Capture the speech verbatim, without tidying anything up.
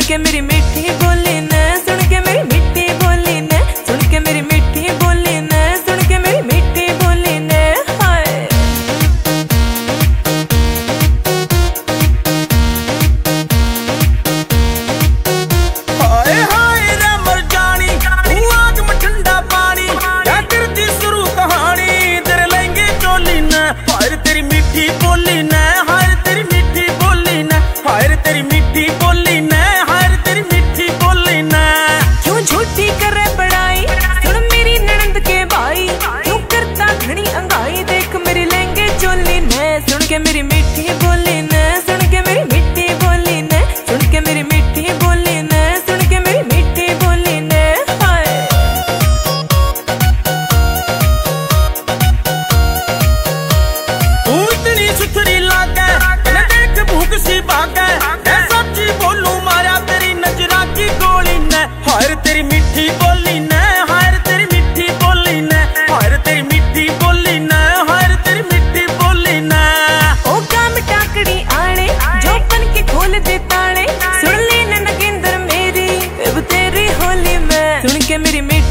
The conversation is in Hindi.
के मेरी मीठी बोली ने, सुन के मेरी मीठी बोली ने, सुन के मेरी मीठी बोली ने, सुन के मेरी मीठी बोली ने। हाय हाय हाय रे मर जानी तू आग में ठंडा पानी, क्या करती शुरू कहानी तेरे लहंगे चोली ने। हाय तेरी मीठी बोली ने, हाय तेरी मीठी बोली ने, हाय तेरी मीठी बोली ने, हाय तेरी मीठी बोली ने। क्यों झूठी करे बड़ाई, सुन मेरी ननद के भाई, क्यों करता घनी अंगाई, देख मेरी लहंगे चोली ने, सुन के मेरी मीठी बोली ने, सुन के मेरी मीठी बोली ने, सुन के मेरी मीठी बोली ने, सुन के मेरी मीठी बोली ने। हाय तू इतनी सुथरी लागे न देख भूख सी भागे, मैं सच्ची बोलूं मारा तेरी नजरा की गोली ने। हाय तेरी मीठी बोली ने, हाय तेरी मीठी बोली ने, हाय तेरी मीठी बोली ने, हाय तेरी मीठी बोली ने। ओ काम टाकड़ी आने जो बन के खोल दे ताने, सुन ले न नगेंद्र मेरी अब तेरी होली में, सुन के मेरी मीठी